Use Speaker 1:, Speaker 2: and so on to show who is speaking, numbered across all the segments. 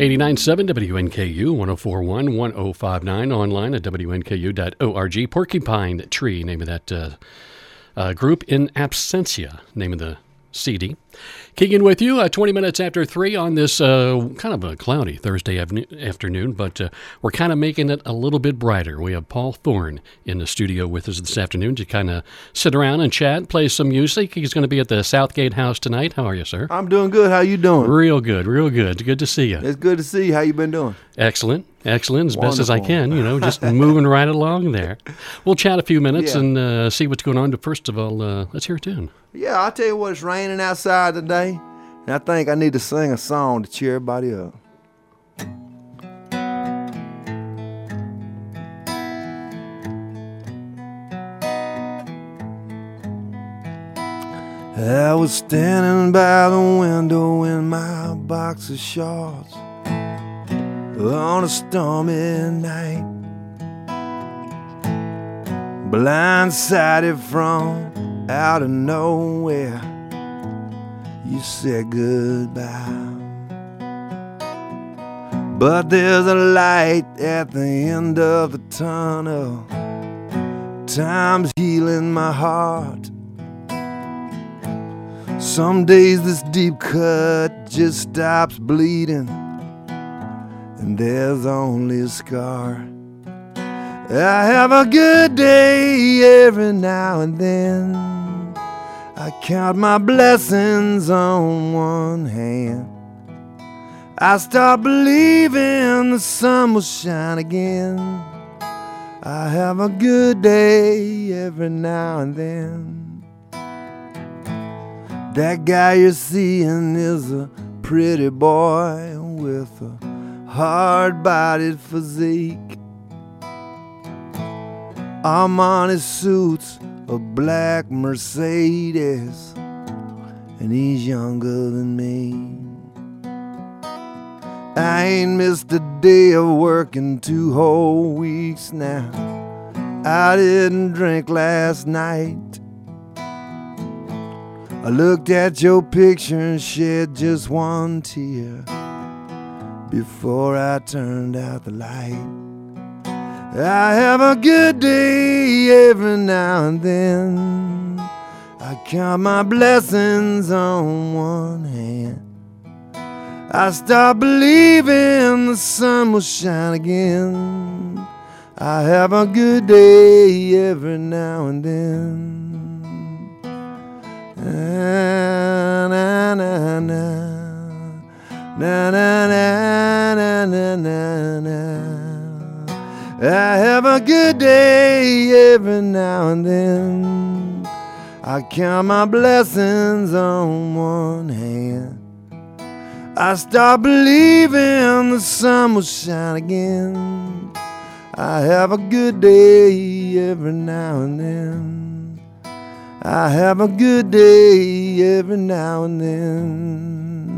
Speaker 1: 89.7 WNKU, 104.1, 1059, online at WNKU.org. Porcupine Tree, name of that group. In Absentia, name of the CD. Keegan with you, 20 minutes after 3 on this kind of a cloudy Thursday afternoon, but we're kind of making it a little bit brighter. We have Paul Thorn in the studio with us this afternoon to kind of sit around and chat, play some music. He's going to be at the Southgate House tonight. How are you, sir?
Speaker 2: I'm doing good. How you doing?
Speaker 1: Real good, real good. Good to see you.
Speaker 2: It's good to see you. How you been doing?
Speaker 1: Excellent, as best as I can, just moving right along there. We'll chat a few minutes and see what's going on. But first of all, let's hear a tune.
Speaker 2: Yeah, I'll tell you what, it's raining outside today, and I think I need to sing a song to cheer everybody up. I was standing by the window in my boxer shorts on a stormy night, blindsided from out of nowhere. You said goodbye, but there's a light at the end of the tunnel. Time's healing my heart. Some days this deep cut just stops bleeding, and there's only a scar. I have a good day every now and then. I count my blessings on one hand. I start believing the sun will shine again. I have a good day every now and then. That guy you're seeing is a pretty boy with a hard-bodied physique. Armani suits a black Mercedes, and he's younger than me. I ain't missed a day of work in 2 whole weeks now. I didn't drink last night. I looked at your picture and shed just one tear before I turned out the light. I have a good day every now and then. I count my blessings on one hand. I start believing the sun will shine again. I have a good day every now and then. Na na na na na na na na na na. I have a good day every now and then. I count my blessings on one hand. I start believing the sun will shine again. I have a good day every now and then. I have a good day every now and then.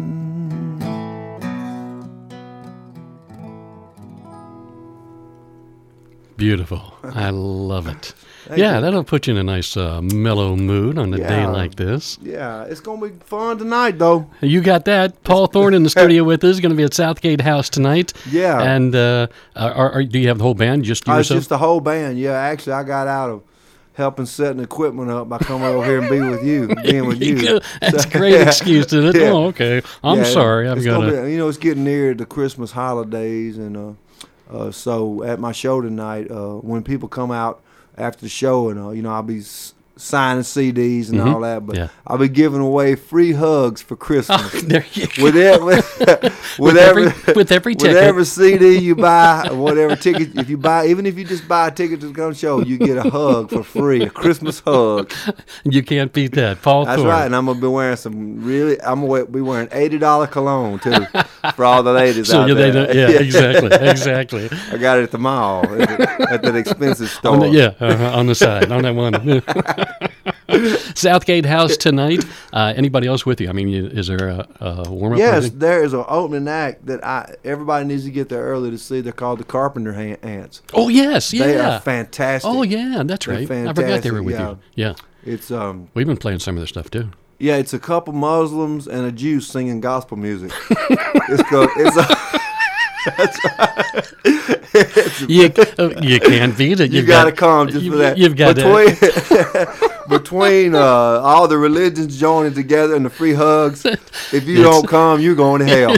Speaker 1: Beautiful. I love it. That'll put you in a nice mellow mood on a day like this.
Speaker 2: Yeah, it's going to be fun tonight, though.
Speaker 1: You got that. Paul Thorn in the studio with us. Going to be at Southgate House tonight.
Speaker 2: Yeah.
Speaker 1: And do you have the whole band? Just you yourself?
Speaker 2: Just the whole band. Yeah, actually, I got out of helping setting equipment up by coming over here and being with you.
Speaker 1: That's a great excuse, isn't it? Yeah. Oh, okay. I'm sorry.
Speaker 2: It's getting near the Christmas holidays, and so at my show tonight, when people come out after the show, and I'll be signing CDs and all that, but I'll be giving away free hugs for Christmas.
Speaker 1: Oh, there you go.
Speaker 2: With every ticket, whatever CD you buy, whatever ticket, even if you just buy a ticket to come show, you get a hug for free, a Christmas hug.
Speaker 1: You can't beat that, Paul.
Speaker 2: That's
Speaker 1: Thorn.
Speaker 2: right, and I'm gonna be wearing I'm gonna be wearing $80 cologne too for all the ladies out there.
Speaker 1: Exactly.
Speaker 2: I got it at the mall at that expensive store.
Speaker 1: On the side, on that one. Southgate House tonight. Anybody else with you? I mean, is there a warm-up?
Speaker 2: Yes, there is an opening act that everybody needs to get there early to see. They're called the Carpenter Ants.
Speaker 1: Oh, yes, yeah.
Speaker 2: They are fantastic.
Speaker 1: Oh, yeah, that's right. I forgot they were with you. Yeah.
Speaker 2: It's
Speaker 1: we've been playing some of their stuff, too.
Speaker 2: Yeah, it's a couple Muslims and a Jew singing gospel music.
Speaker 1: You can't beat it.
Speaker 2: You got to come just for that.
Speaker 1: You've got
Speaker 2: between all the religions joining together and the free hugs, if you don't come, you're going to hell.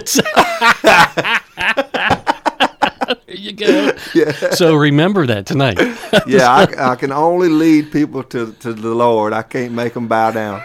Speaker 1: There you go.
Speaker 2: Yeah.
Speaker 1: So remember that tonight.
Speaker 2: Yeah, I can only lead people to the Lord. I can't make them bow down.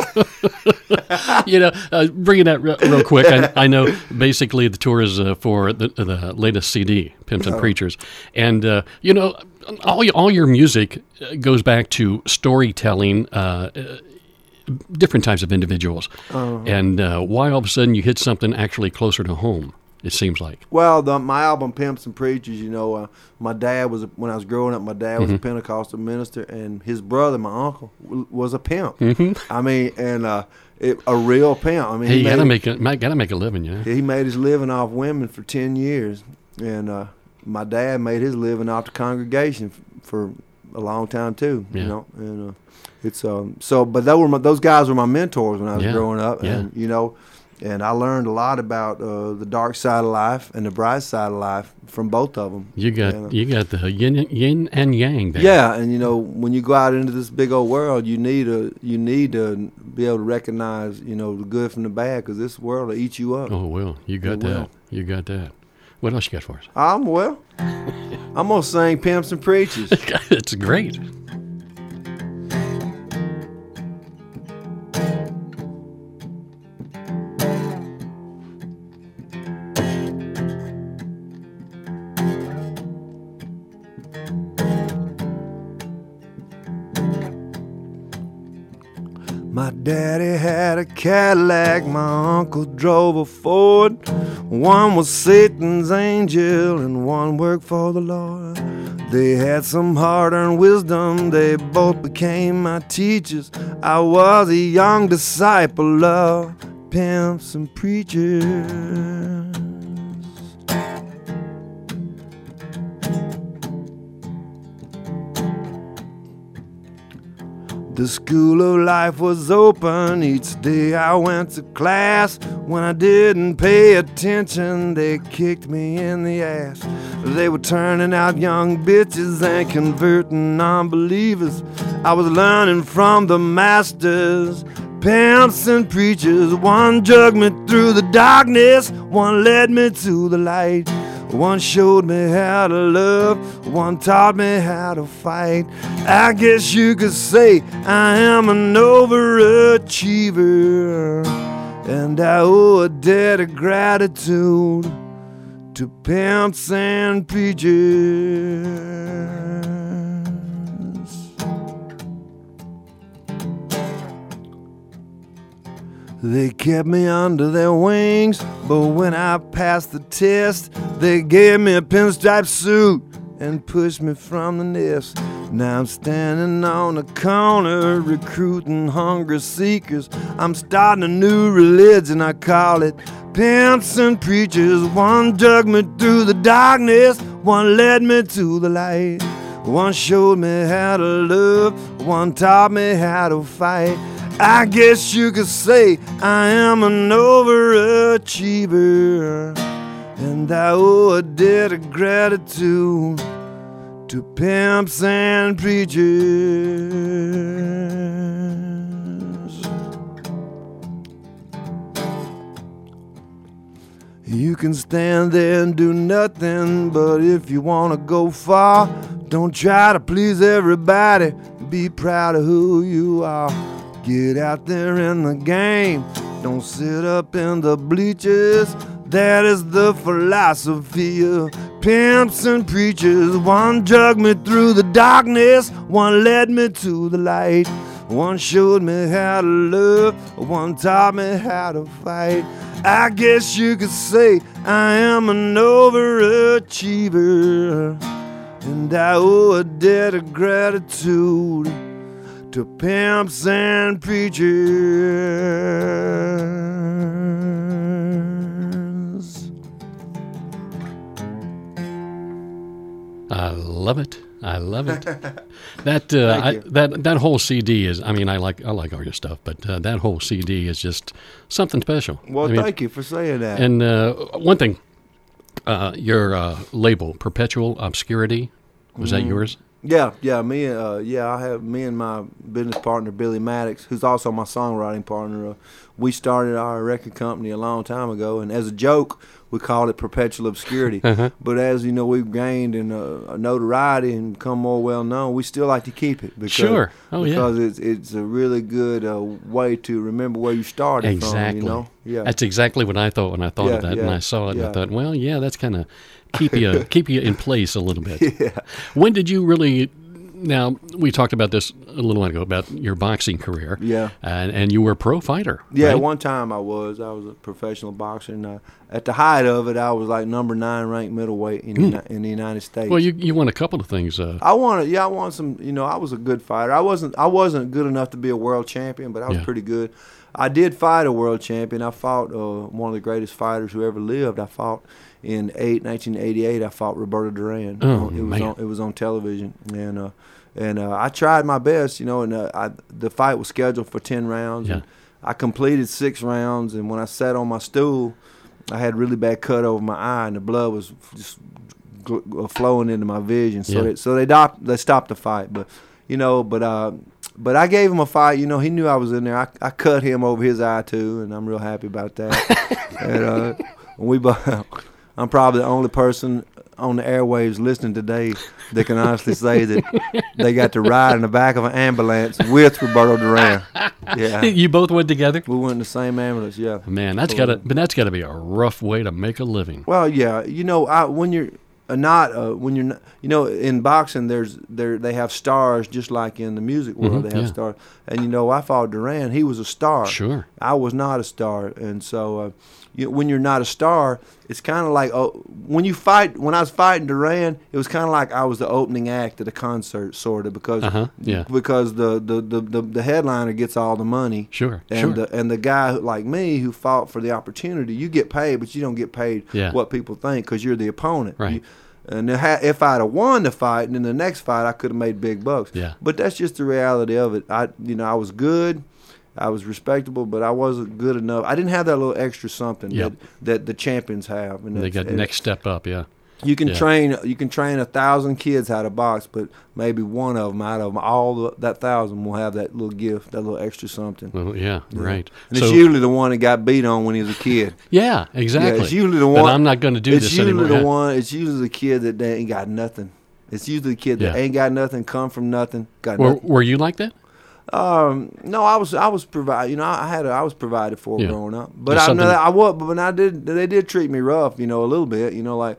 Speaker 1: Bringing that real quick, I know basically the tour is for the latest CD, Pimps and Preachers. And, all your music goes back to storytelling, different types of individuals. And why all of a sudden you hit something actually closer to home? It seems like.
Speaker 2: Well, my album "Pimps and Preachers," my dad was when I was growing up. My dad was a Pentecostal minister, and his brother, my uncle, was a pimp. Mm-hmm. I mean, and a real pimp. I mean,
Speaker 1: he gotta make a living,
Speaker 2: He made his living off women for 10 years, and my dad made his living off the congregation for a long time too.
Speaker 1: Yeah.
Speaker 2: And it's but those guys were my mentors when I was growing up, and And I learned a lot about the dark side of life and the bright side of life from both of them.
Speaker 1: You got the yin and yang there.
Speaker 2: Yeah, and when you go out into this big old world, you need to be able to recognize the good from the bad, because this world will eat you up.
Speaker 1: Oh well, you got that. You got that. What else you got for us?
Speaker 2: I'm gonna sing "Pimps and Preachers."
Speaker 1: It's great.
Speaker 2: My daddy had a Cadillac, my uncle drove a Ford. One was Satan's angel and one worked for the Lord. They had some hard-earned wisdom, they both became my teachers. I was a young disciple of pimps and preachers. The school of life was open, each day I went to class. When I didn't pay attention, they kicked me in the ass. They were turning out young bitches and converting non-believers. I was learning from the masters, pimps and preachers. One drugged me through the darkness, one led me to the light. One showed me how to love, one taught me how to fight. I guess you could say I am an overachiever, and I owe a debt of gratitude to pimps and preachers. They kept me under their wings, but when I passed the test, they gave me a pinstripe suit and pushed me from the nest. Now I'm standing on the corner recruiting hungry seekers. I'm starting a new religion, I call it Pimps and Preachers. One drugged me through the darkness, one led me to the light. One showed me how to love, one taught me how to fight. I guess you could say I am an overachiever, and I owe a debt of gratitude to pimps and preachers. You can stand there and do nothing, but if you want to go far, don't try to please everybody. Be proud of who you are. Get out there in the game, don't sit up in the bleachers. That is the philosophy of pimps and preachers. One drugged me through the darkness, one led me to the light. One showed me how to love, one taught me how to fight. I guess you could say I am an overachiever, and I owe a debt of gratitude to pimps and preachers.
Speaker 1: I love it. I love it. That whole CD is. I mean, I like all your stuff, but that whole CD is just something special.
Speaker 2: Well, thank you for saying that.
Speaker 1: And one thing, Your label, Perpetual Obscurity, was that yours?
Speaker 2: Yeah, me and my business partner Billy Maddox, who's also my songwriting partner. We started our record company a long time ago, and as a joke, we called it Perpetual Obscurity. But as you know, we've gained in notoriety and become more well known. We still like to keep it because it's a really good way to remember where you started from. You know,
Speaker 1: that's exactly what I thought when I thought of that, and I saw it, and I thought, well, that's kind of keep you in place a little bit. When did you really? Now, we talked about this a little while ago, about your boxing career. And you were a pro fighter.
Speaker 2: Yeah,
Speaker 1: right?
Speaker 2: One time I was a professional boxer. And at the height of it, I was like number 9 ranked middleweight in the United States.
Speaker 1: Well, you won a couple of things.
Speaker 2: I won some, I was a good fighter. I wasn't good enough to be a world champion, but I was pretty good. I did fight a world champion. I fought one of the greatest fighters who ever lived. I fought in 1988. I fought Roberto Duran. It was on television, and I tried my best, and the fight was scheduled for 10 rounds. And I completed 6 rounds, and when I sat on my stool, I had really bad cut over my eye, and the blood was just flowing into my vision. So they stopped the fight, but I gave him a fight. He knew I was in there. I cut him over his eye too, and I'm real happy about that. And I'm probably the only person on the airwaves listening today that can honestly say that they got to ride in the back of an ambulance with Roberto Duran. Yeah,
Speaker 1: you both went together.
Speaker 2: We went in the same ambulance. Yeah,
Speaker 1: man, that's gotta be a rough way to make a living.
Speaker 2: Well, yeah, when you're not, in boxing, they have stars just like in the music world. They have stars, and I fought Duran. He was a star.
Speaker 1: Sure,
Speaker 2: I was not a star, and so when you're not a star, it's kind of like when I was fighting Duran, it was kind of like I was the opening act at a concert, sort of, because the headliner gets all the money.
Speaker 1: Sure,
Speaker 2: and the guy like me who fought for the opportunity, you get paid, but you don't get paid what people think because you're the opponent.
Speaker 1: Right.
Speaker 2: And if I'd have won the fight, and in the next fight I could have made big bucks.
Speaker 1: Yeah.
Speaker 2: But that's just the reality of it. I was good, I was respectable, but I wasn't good enough. I didn't have that little extra something that the champions have. And
Speaker 1: they got next step up. Yeah.
Speaker 2: You can train 1,000 kids how to box, but maybe one of them out of them, that 1,000 will have that little gift, that little extra something.
Speaker 1: Well, right.
Speaker 2: And it's usually the one that got beat on when he was a kid.
Speaker 1: Yeah, exactly.
Speaker 2: Yeah, it's usually the one.
Speaker 1: I'm not going to do this anymore.
Speaker 2: It's usually the kid that ain't got nothing. It's usually the kid that ain't got nothing, come from nothing, got nothing.
Speaker 1: Were you like that?
Speaker 2: No, I was provided. I was provided for growing up, but they did treat me rough, a little bit,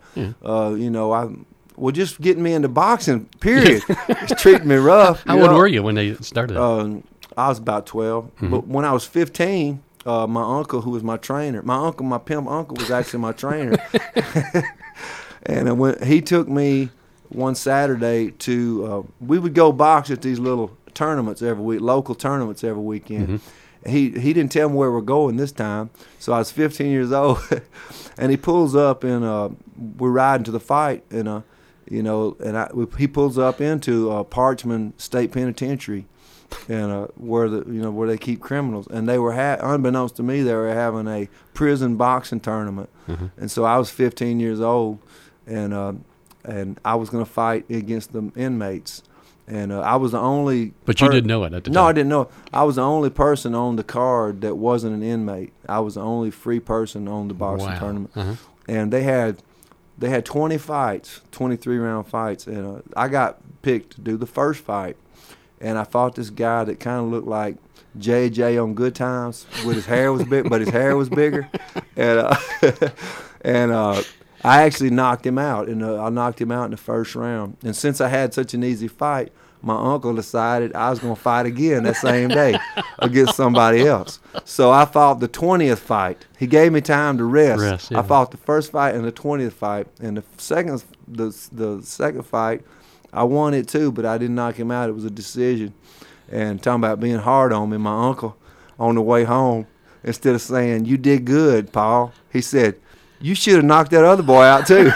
Speaker 2: just getting me into boxing. Period. It's treating me rough.
Speaker 1: How old were you when they started?
Speaker 2: I was about 12, but when I was 15, my uncle, who was my trainer, my pimp uncle, was actually my trainer, and when he took me one Saturday to, we would go box at these little tournaments every week, local tournaments every weekend. He didn't tell me where we're going this time, so I was 15 years old, and he pulls up and we're riding to the fight, and he pulls up into Parchman State Penitentiary, and where they keep criminals, and they were unbeknownst to me, they were having a prison boxing tournament, and so I was 15 years old, and I was going to fight against the inmates. And I was the only.
Speaker 1: But you didn't know it at the time.
Speaker 2: No, I didn't know. I was the only person on the card that wasn't an inmate. I was the only free person on the boxing tournament. And they had 20 fights, 23-round fights, and I got picked to do the first fight. And I fought this guy that kind of looked like JJ on Good Times, with his hair was big, but his hair was bigger, and I actually knocked him out, and I knocked him out in the first round. And since I had such an easy fight, my uncle decided I was going to fight again that same day against somebody else. So I fought the 20th fight. He gave me time to rest. I fought the first fight and the 20th fight. And the second fight, I won it too, but I didn't knock him out. It was a decision. And talking about being hard on me, my uncle, on the way home, instead of saying, "You did good, Paul," he said, "You should have knocked that other boy out too."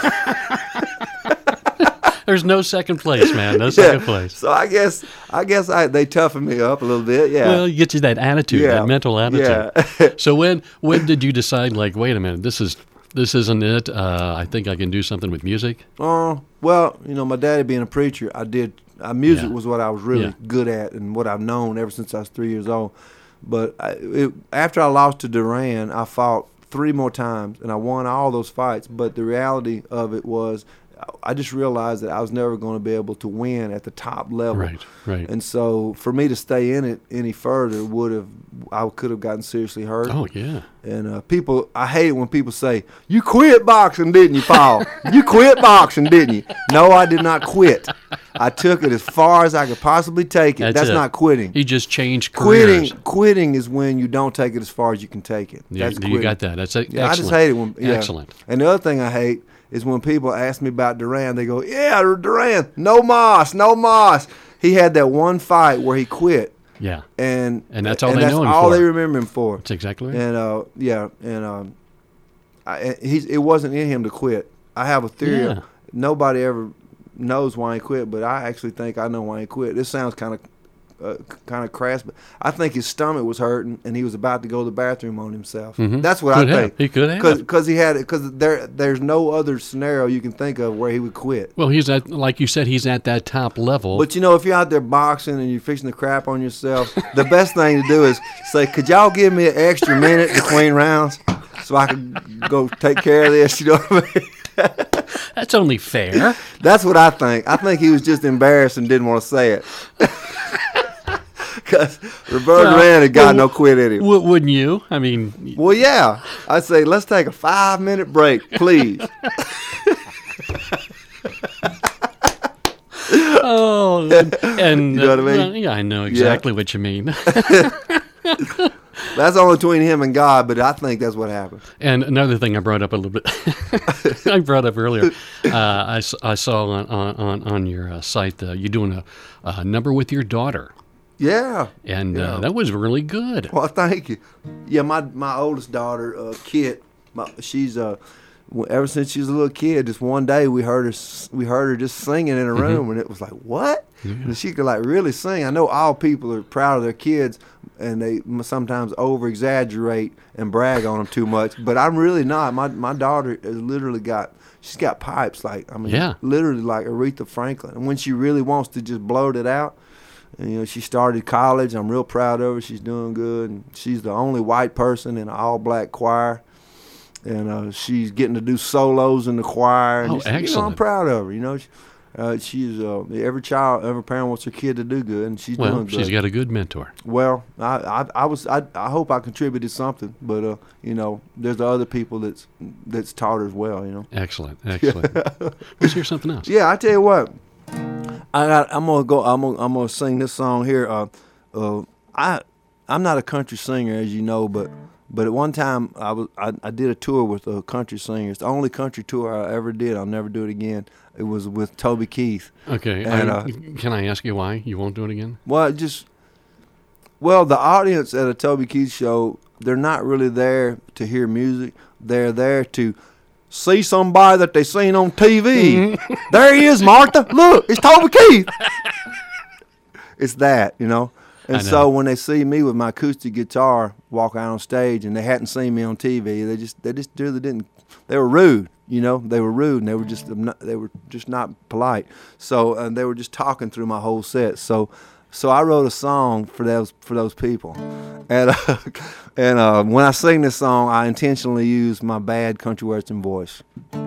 Speaker 1: There's no second place, man. No second place.
Speaker 2: So I guess they toughened me up a little bit. Yeah.
Speaker 1: Well, you get you that attitude, that mental attitude.
Speaker 2: Yeah.
Speaker 1: So when did you decide, like, wait a minute, this is This isn't it. I think I can do something with music.
Speaker 2: Well, my daddy being a preacher, music
Speaker 1: Yeah.
Speaker 2: was what I was really
Speaker 1: Yeah.
Speaker 2: good at and what I've known ever since I was 3 years old. But after I lost to Duran, I fought 3 more times, and I won all those fights. But the reality of it was, I just realized that I was never going to be able to win at the top level.
Speaker 1: Right.
Speaker 2: And so for me to stay in it any further I could have gotten seriously hurt.
Speaker 1: Oh, yeah.
Speaker 2: And I hate it when people say, "You quit boxing, didn't you, Paul? You quit boxing, didn't you?" No, I did not quit. I took it as far as I could possibly take it. That's
Speaker 1: it.
Speaker 2: not quitting.
Speaker 1: You just changed careers.
Speaker 2: Quitting is when you don't take it as far as you can take it. That's quitting.
Speaker 1: You got that. That's excellent.
Speaker 2: Yeah, I just hate it when. Yeah.
Speaker 1: Excellent.
Speaker 2: And the other thing I hate is when people ask me about Duran. They go, "Yeah, Duran, no mas. He had that one fight where he quit."
Speaker 1: Yeah.
Speaker 2: And
Speaker 1: that's all they know him
Speaker 2: That's all
Speaker 1: for.
Speaker 2: they remember him for.
Speaker 1: That's exactly right.
Speaker 2: And it wasn't in him to quit. I have a theory.
Speaker 1: Yeah.
Speaker 2: Nobody ever knows why he quit, but I actually think I know why he quit. This sounds kind of crass, but I think his stomach was hurting and he was about to go to the bathroom on himself.
Speaker 1: Mhm.
Speaker 2: That's what
Speaker 1: Could
Speaker 2: I
Speaker 1: have.
Speaker 2: think.
Speaker 1: He could have.
Speaker 2: Because there's no other scenario you can think of where he would quit.
Speaker 1: Well, he's at, like you said, he's at that top level.
Speaker 2: But if you're out there boxing and you're fixing to crap on yourself, the best thing to do is say, "Could y'all give me an extra minute between rounds so I can go take care of this?" You know what I mean?
Speaker 1: That's only fair.
Speaker 2: That's what I think. I think he was just embarrassed and didn't want to say it. Because Roberto Duran had got no quit in him.
Speaker 1: Wouldn't you? I mean,
Speaker 2: Well, yeah. I'd say, let's take a 5-minute break, please.
Speaker 1: oh, and
Speaker 2: You know what I mean?
Speaker 1: well, yeah, I know exactly what you mean.
Speaker 2: That's only between him and God, but I think that's what happened.
Speaker 1: And another thing I brought up a little bit, I brought up earlier, I saw on your site you're doing a number with your daughter.
Speaker 2: Yeah.
Speaker 1: And
Speaker 2: Yeah.
Speaker 1: that was really good.
Speaker 2: Well, thank you. Yeah, my oldest daughter, Kit, she's ever since she was a little kid, just one day we heard her just singing in a room, and it was like, what? And she could really sing. I know all people are proud of their kids, and they sometimes over exaggerate and brag on them too much. But I'm really not. My daughter has literally she's got pipes literally like Aretha Franklin, and when she really wants to just blurt it out. And, she started college. I'm real proud of her. She's doing good, and she's the only white person in an all-black choir. And she's getting to do solos in the choir. And
Speaker 1: excellent.
Speaker 2: I'm proud of her. She's every parent wants their kid to do good, and she's doing good.
Speaker 1: She's got a good mentor.
Speaker 2: Well, I hope I contributed something, but there's the other people that's taught her as well.
Speaker 1: Excellent. Let's hear something else.
Speaker 2: Yeah, I tell you what. I'm gonna sing this song here. I'm not a country singer, as you know, but at one time I did a tour with a country singer. It's the only country tour I ever did. I'll never do it again. It was with Toby Keith.
Speaker 1: Okay.
Speaker 2: And,
Speaker 1: can I ask you why you won't do it again?
Speaker 2: Well, the audience at a Toby Keith show, they're not really there to hear music. They're there to see somebody that they seen on TV. There he is, Martha. Look, it's Toby Keith. It's that, And so when they see me with my acoustic guitar walk out on stage, and they hadn't seen me on TV, they just really didn't. They were rude, They were rude, and they were just not polite. So they were just talking through my whole set. So I wrote a song for those people, and when I sing this song, I intentionally use my bad country western voice.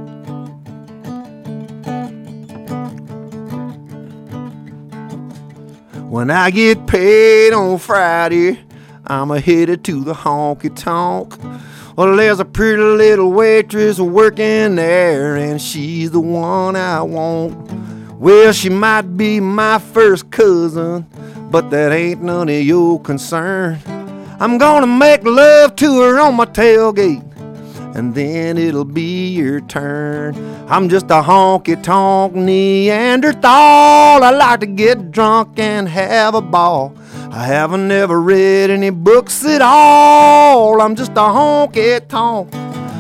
Speaker 2: When I get paid on Friday, I'ma headed to the honky tonk. Well, there's a pretty little waitress working there, and she's the one I want. Well, she might be my first cousin, but that ain't none of your concern. I'm gonna make love to her on my tailgate, and then it'll be your turn. I'm just a honky-tonk Neanderthal. I like to get drunk and have a ball. I haven't ever read any books at all. I'm just a honky-tonk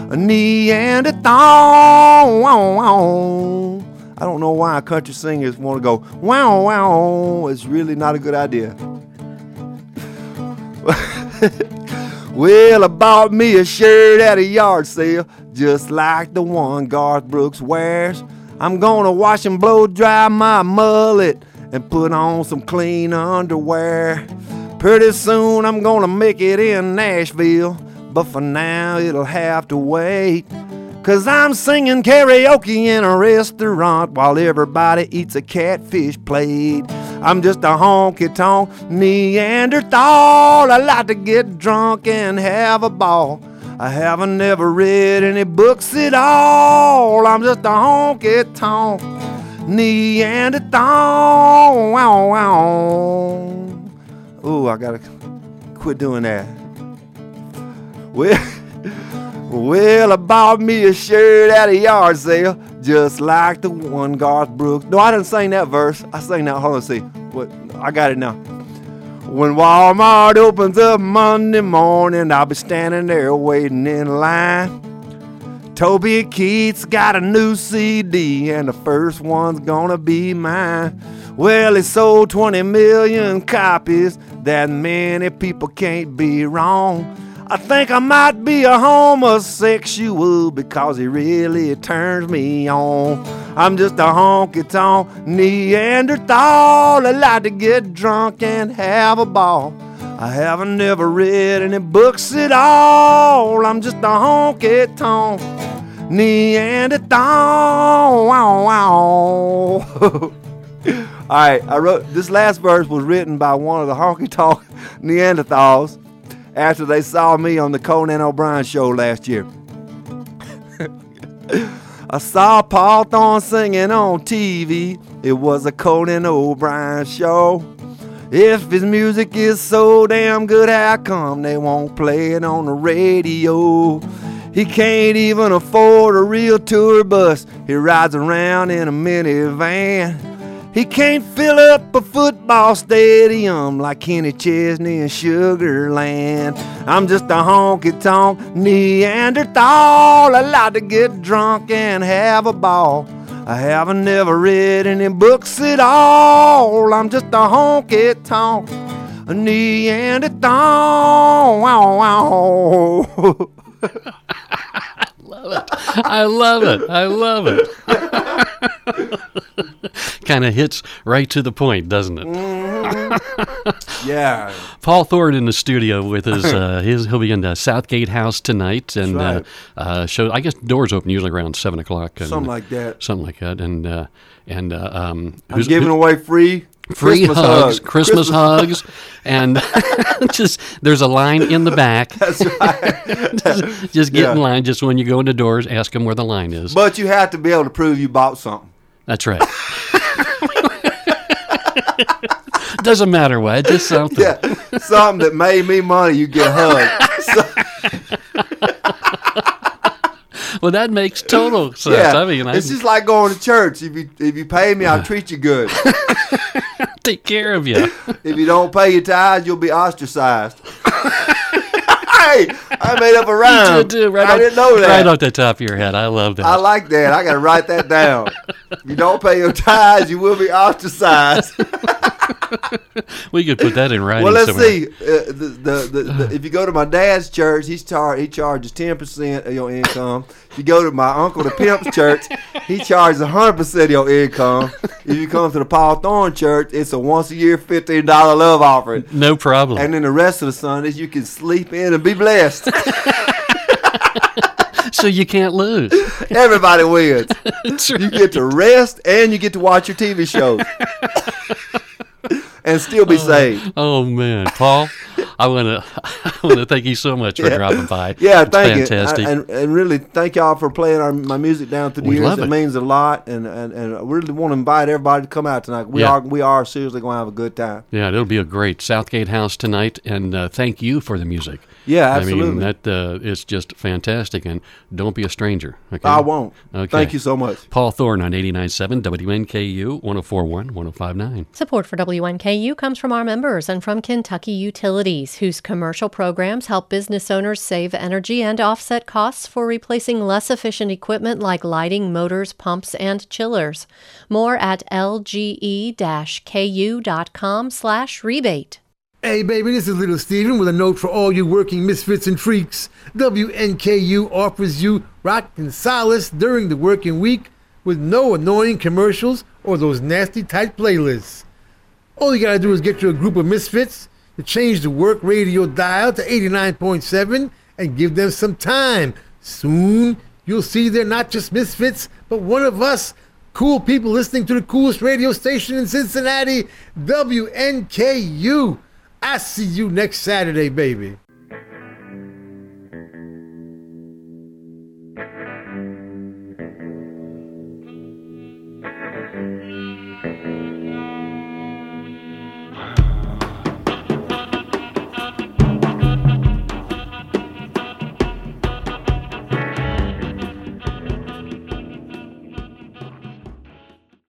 Speaker 2: Neanderthal. I don't know why country singers want to go wow, wow. It's really not a good idea. Well, I bought me a shirt at a yard sale, just like the one Garth Brooks wears. I'm gonna wash and blow dry my mullet and put on some clean underwear. Pretty soon I'm gonna make it in Nashville, but for now it'll have to wait. 'Cause I'm singing karaoke in a restaurant while everybody eats a catfish plate. I'm just a honky-tonk Neanderthal. I like to get drunk and have a ball. I haven't never read any books at all. I'm just a honky-tonk Neanderthal. Wow, wow. Ooh, I gotta quit doing that. Well, I bought me a shirt at a yard sale, just like the one Garth Brooks. No, I didn't sing that verse. I sang that. Hold on, see. What? I got it now. When Walmart opens up Monday morning, I'll be standing there waiting in line. Toby Keith's got a new CD, and the first one's gonna be mine. Well, he sold 20 million copies. That many people can't be wrong. I think I might be a homosexual because he really turns me on. I'm just a honky-tonk Neanderthal. I like to get drunk and have a ball. I haven't never read any books at all. I'm just a honky-tonk Neanderthal. Wow, wow. All right, I wrote this last verse was written by one of the honky-tonk Neanderthals after they saw me on the Conan O'Brien show last year. I saw Paul Thorne singing on TV. It was a Conan O'Brien show. If his music is so damn good, how come they won't play it on the radio? He can't even afford a real tour bus. He rides around in a minivan. He can't fill up a football stadium like Kenny Chesney in Sugar Land. I'm just a honky-tonk Neanderthal. I like to get drunk and have a ball. I haven't never read any books at all. I'm just a honky-tonk Neanderthal. Wow, wow.
Speaker 1: I love it. I love it. Kind of hits right to the point, doesn't it?
Speaker 2: Mm-hmm. Yeah.
Speaker 1: Paul Thorne in the studio with us. He'll be in the Southgate House tonight, and
Speaker 2: right.
Speaker 1: show. I guess doors open usually around 7 o'clock. And,
Speaker 2: something like that.
Speaker 1: Something like that. And
Speaker 2: I'm giving away free
Speaker 1: Christmas hugs, and just there's a line in the back.
Speaker 2: That's right.
Speaker 1: just get in line. Just when you go into doors, ask them where the line is.
Speaker 2: But you have to be able to prove you bought something.
Speaker 1: That's right. Doesn't matter what, just something.
Speaker 2: Yeah, something that made me money. You get hugged.
Speaker 1: Well, that makes total sense.
Speaker 2: Yeah,
Speaker 1: I mean,
Speaker 2: it's just like going to church. If you pay me, I'll treat you good.
Speaker 1: Take care of you.
Speaker 2: If you don't pay your tithes, you'll be ostracized. Hey, I made up a rhyme.
Speaker 1: You did, right
Speaker 2: I didn't know that.
Speaker 1: Right off the top of your head. I love that.
Speaker 2: I like that. I got to write that down. If you don't pay your tithes, you will be ostracized.
Speaker 1: We could put that in writing.
Speaker 2: Well, let's
Speaker 1: somewhere.
Speaker 2: see. If you go to my dad's church, he charges 10% of your income. If you go to my uncle the pimp's church, he charges 100% of your income. If you come to the Paul Thorne church, it's a once a year $15 love offering.
Speaker 1: No problem.
Speaker 2: And then the rest of the Sundays, you can sleep in and be blessed.
Speaker 1: So you can't lose.
Speaker 2: Everybody wins.
Speaker 1: That's right.
Speaker 2: You get to rest and you get to watch your TV shows. And still be saved.
Speaker 1: Oh man, Paul, I want to thank you so much for dropping by.
Speaker 2: Yeah,
Speaker 1: it's
Speaker 2: thank
Speaker 1: fantastic.
Speaker 2: you, and really thank y'all for playing my music down through the years.
Speaker 1: Love
Speaker 2: it means a lot, and I really want to invite everybody to come out tonight. We are seriously going to have a good time.
Speaker 1: Yeah, it'll be a great Southgate House tonight, and thank you for the music.
Speaker 2: Yeah, absolutely.
Speaker 1: I mean, that it's just fantastic, and don't be a stranger. Okay?
Speaker 2: I won't.
Speaker 1: Okay.
Speaker 2: Thank you so much.
Speaker 1: Paul Thorne on 89.7 WNKU, 104.1, 105.9.
Speaker 3: Support for WNKU comes from our members and from Kentucky Utilities, whose commercial programs help business owners save energy and offset costs for replacing less efficient equipment like lighting, motors, pumps, and chillers. More at lge-ku.com/rebate.
Speaker 2: Hey baby, this is Little Steven with a note for all you working misfits and freaks. WNKU offers you rock and solace during the working week with no annoying commercials or those nasty tight playlists. All you gotta do is get you a group of misfits to change the work radio dial to 89.7 and give them some time. Soon, you'll see they're not just misfits, but one of us, cool people listening to the coolest radio station in Cincinnati, WNKU. I see you next Saturday, baby.